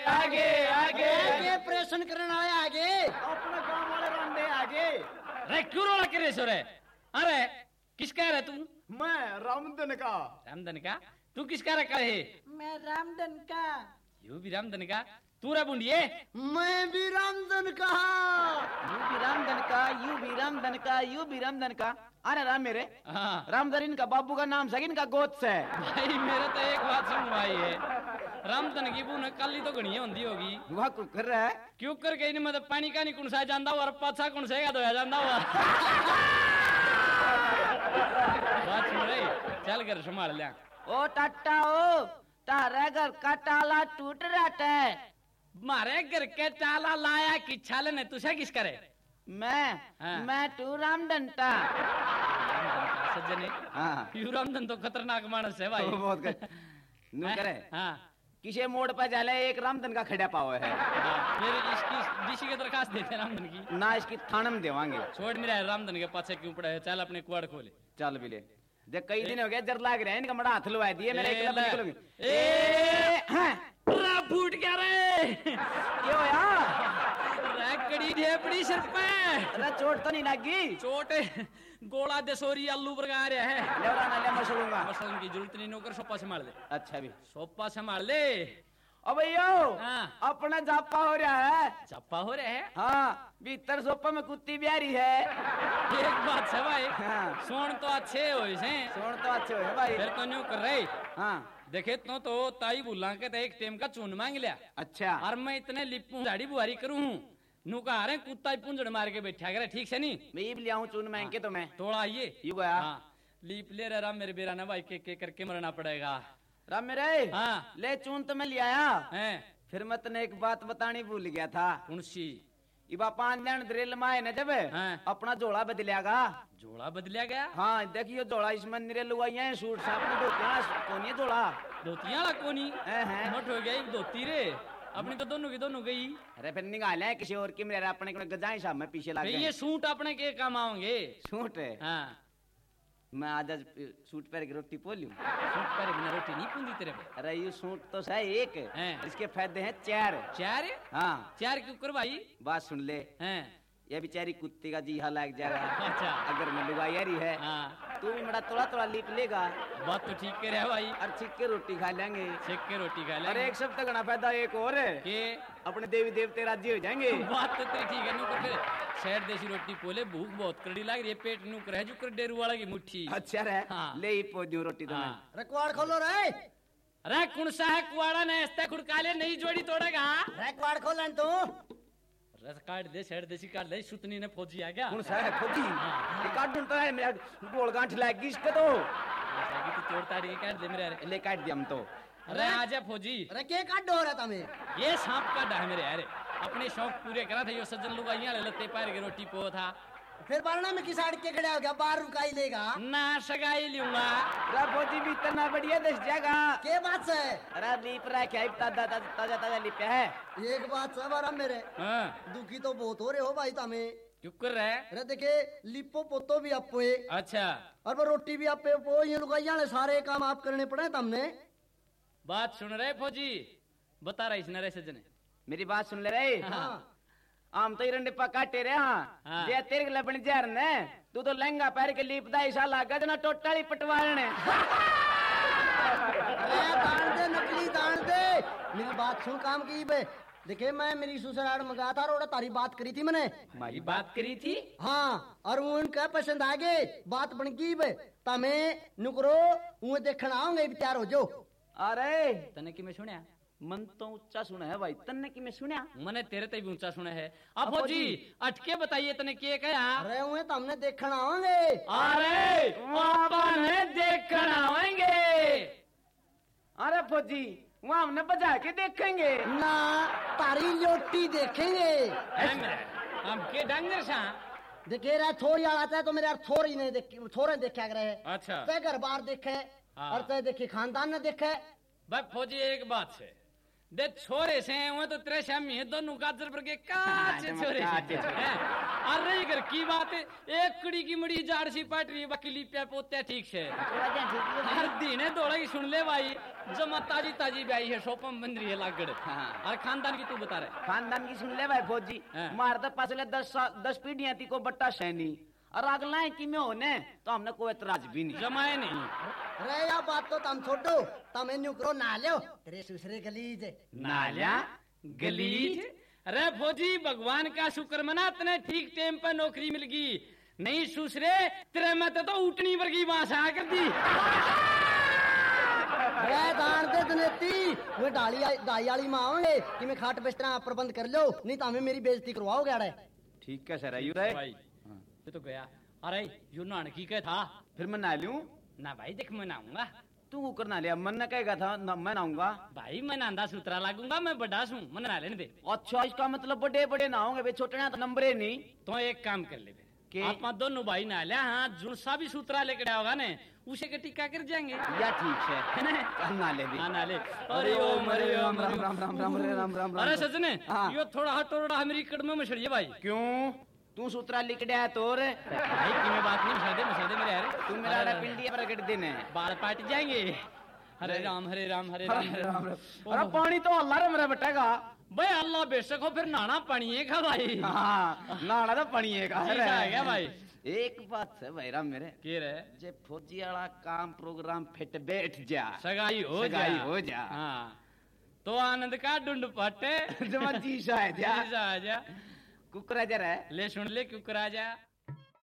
आगे आगे आगे प्रश्न करने वाले आगे अपने गांव वाले रंडे आगे। रे क्यों रोला करे सो रे? अरे किसका है तू? मैं रामधन का। रामधन का? तू किसका रखा है? मैं रामधन का। यू भी रामधन का? तू रा बूंदिए? मैं भी रामधन का। यू भी रामधन का, यू भी रामधन का, यू भी रामधन का। अरे राम मेरे हाँ रामधन इनका बाबू का नाम सगी इनका गोद से। भाई मेरे तो एक बात सुन भाई है, रामधन की बून कल ही तो गणिया होती होगी। वह कुछ कर रहा है क्यों कर गई मतलब पानी का नहीं कुणसा जाता हुआ और पाछा कुणसेगा धोया जाता हुआ। बात सुन रही, चल कर संभाल लिया। ओ टाटा ओ तारा घर का ताला टूट रहा है। मारे घर के ताला लाया कि छाले ने तुझे किस करे? मैं तू रामधन सज्जने हाँ यू रामधन तो खतरनाक मानस है भाई। बहुत करे हाँ किसे मोड़ पर जाले एक रामधन का खड़ा पाव है। फिर इसकी डीसी की दरखास्त देते रामधन की ना इसकी थाना में देवांगे। छोड़ मेरा रामधन के पाछे क्यों पड़ा है? चल अपने कुआड़ खोले। चल भी ले देख कई दिन हो गए जर लाग रहे हैं इनका बड़ा हाथ लुआ दिए मेरे एक निकलोगे। फूट क्या रे? क्यों यार कड़ी ढेपड़ी सिर पे। अरे चोट तो नहीं लगी? चोट गोला दसोरी आलू बरगा रहा है। लेवरा ना ले मसलूंगा। मसलन की जरूरत नहीं, नौकर सोपा संभाल ले। अच्छा भी सोपा संभाल ले। ओ भैया अपना जापा हो रहा है। जापा हो रहा है? हाँ भीतर सोपा में कुत्ती बिहारी है। एक बात है भाई हाँ। सोन तो अच्छे हो इसे। सोन तो अच्छे हो भाई। फिर तो न्यू कर रहे हाँ देखे तो ताई बुला के तो एक टेम का चून मांग लिया। अच्छा और मैं इतने लिपू दाढ़ी बुहारी करूँ नू कहा रहे कुत्ता ही पूंजड़ मार के बैठा करे। ठीक से नहीं मैं लिया हूँ चून मांग के तो मैं थोड़ा आइए यू गया। हाँ लीप ले रहा मेरे बेरा ना भाई के करके मरना पड़ेगा। राम मेरे हाँ ले चून तो मैं ले आया हैं। फिर मैं तने एक बात बतानी भूल गया था। कुणसी? इबा 5 दिन ड्रिल माए न जब हाँ। अपना जोड़ा बदलियागा। जोड़ा बदलिया गया? हाँ देखियो जोड़ा इसमें निरे लुगाइया है सूट साफ में धोतियां कौन है जोड़ा धोतियां वाला कोनी मोट हो गया धोती रे अपनी तो दोनों की दोनों गई। अरे फिर निकाले है किसी और की मेरे अपने गजाई साहब में पीछे लग ये सूट अपने के काम आओगे? सूट है हाँ मैं आज सूट पहन के रोटी पोलूं। सूट पहन बिना रोटी नहीं पूंदी तेरे पे। अरे ये सूट तो सही एक है इसके फायदे हैं 4। 4? हाँ 4 क्यों कर भाई? बात सुन ले हैं ये बेचारी कुत्ते का जी हाल लग जाएगा। अच्छा अगर मैं लुगाई रही है हाँ तू भी बड़ा थोड़ा लीप लेगा। बात तो ठीक करे भाई। और छिक के रोटी खा लेंगे। छिक के रोटी खा लेंगे। अरे एक सप्ताह गणा फायदा एक और है के अपने देवी देवते राज्य हो जाएंगे। बात तो तेरी ठीक है नू कर शहर देसी रोटी पोले भूख बहुत कड़ी लग रही है पेट नू कर जो कर डेरू वाला की मुट्ठी। अच्छा रे हाँ। ले ही पहुंच रोटी तो हाँ। रे कुआड़ खोलो रे। अरे कुणसा है कुआड़ा ने ऐसे खुड़काले नहीं जोड़ी तोड़ेगा। रे कुआड़ खोलन तू। रस काट दे शहर देसी काट दे सुतनी ने फौजी आ गया। कौन सा है फौजी? ये काट तो है मेरा गोल गांठ लगी इसके तो। तो तोड़ता रही काट दे मेरे ले काट दिया हम तो। अरे आजा फौजी। अरे के काट हो रहा था मैं? ये सांप का डा है मेरे यार अपने शौक पूरे करा था यो सज्जन लोग आइया लत्ते पैर के रोटी पो था। फिर बारना में किस आड़ के खड़ा हो गया बाहर रुकाई लेगा ना सगाई लूंगा। अरे फौजी भी इतना बढ़िया दस जाएगा। के बात से? अरे लीप रहा क्या ताजा ताजा ताजा लीप है। एक बात से बारा मेरे हाँ दुखी तो बहुत हो रहे हो भाई तमें। क्यों कर रहा है? अरे देखे लिपो पोतो भी आपो है। अच्छा और वो रोटी भी आपे पो ये लुगाइया ने सारे काम आप करने पड़े तमने। बात सुन रहे फौजी बता रहा इसने रहे सज्जने मेरी बात सुन ले रहे। हाँ आम तो इरंडे पकाटे रे। हाँ ये तेरे लबन जार ने तू तो लहंगा पैर के लीपदा ऐसा लागा जना टोटाली पटवारने। अरे दान दे नकली दान दे मेरी बात सुन काम की बे। देखे मैं मेरी ससुराल मंगा था और तारी बात करी थी मैंने। मारी बात करी थी? हाँ और उनका पसंद आ गए बात बन गई बे तमे नुकरो वो देखना आओगे तैयार हो जो। अरे तने की मैं सुनिया मन तो ऊंचा सुना है भाई तन्ने की मैं सुनिया। मैंने तेरे ते भी ऊंचा सुना है। अब फौजी अटके बताइए तने के कहा? अरे उन्हें तमने देखना आओगे। अरे आपने देखना आएंगे। अरे फौजी वहाँ हमने बजा के देखेंगे ना तारी लोटी देखेंगे। हम के डंगर सा देखे रहा थोड़ी आता है तो मेरे यार थोड़ी नहीं देख थोड़े देखा करे। अच्छा ते घर बार देखे और ते देखे खानदान ने देखे। भाई फौजी एक बात से दे छोरे से वो तो तेरे शामी है दोनों गाजर पर के काचे छोरे से। अरे घर की बात है एक कड़ी की मड़ी जाड़ सी पाट रही बाकी लिपिया पोत्या ठीक से हर दिन है दौड़ा की सुन ले भाई जमा ताजी ताजी ब्याई है शोपम बन रही है लागड़। और खानदान की तू बता रहे। खानदान की सुन ले भाई फौजी, मार तो पासले 10 पीढ़ियां थी को बट्टा सैनी और अगला है कि मैं होने तो हमने कोई एतराज भी नहीं जमाए नहीं। अरे यार बात तो तुम छोड़ो, तुम न्यू करो ना लो तेरे सुसरे गलीज नाल्या गलीज। अरे फौजी भगवान का शुक्र मना तने ठीक टाइम पर नौकरी मिल गई, नहीं सुसरे तेरे में तो उठनी वर्गी बांस आ कर दी। जानते जनेती वो दाई वाली माँ होंगे कि मैं खाट बिस्तरा प्रबंध कर लो, नहीं तो हमें मेरी बेइज्जती करवाओगे। अरे ठीक है सर, आयु रहे भाई ये तो गया। अरे यू नानकी का था, फिर मैं नहा लूं ना भाई देख मैं नहाऊंगा। तू करना लिया, मन ने कहेगा था मैं नहाऊंगा। भाई मैं नहांदा सूत्रा लागूंगा, मैं बड़ा सूं, मैं नहा लेने दे। अच्छा इसका मतलब बड़े बड़े नहाओगे, छोटे तो नंबरे नहीं। तो एक काम कर ले आप दोनों भाई नहा लिया। हाँ जो सा भी सूत्रा लेकर आया होगा ने उसे के टीका कर जाएंगे या ठीक है ना ले भी ना ले। अरे ओम राम राम राम राम राम राम राम। अरे सजने यो थोड़ा हटोड़ा हमारी कड़ में मछली भाई। क्यों तू सूत्रा लिख दिया तोर भाई की मैं बात नहीं मसा दे मेरे यार। तू मेरा पिंडी पर रगड़ देने बाल पाट जाएंगे। हरे राम हरे राम हरे राम हरे राम। अरे पानी तो अल्लाह रे मेरा बटेगा भाई, अल्लाह बेशक हो फिर नहाना पानी है का भाई। नहाना तो पानी है का भाई। एक बात है भाई राम मेरे के रे जे फौजी वाला काम प्रोग्राम फिट बैठ जा, सगाई हो जा हाँ तो आनंद का ढूंढ पटे जमा जी जा जा कुकरा जा रहा है ले सुन ले कुकरा जा।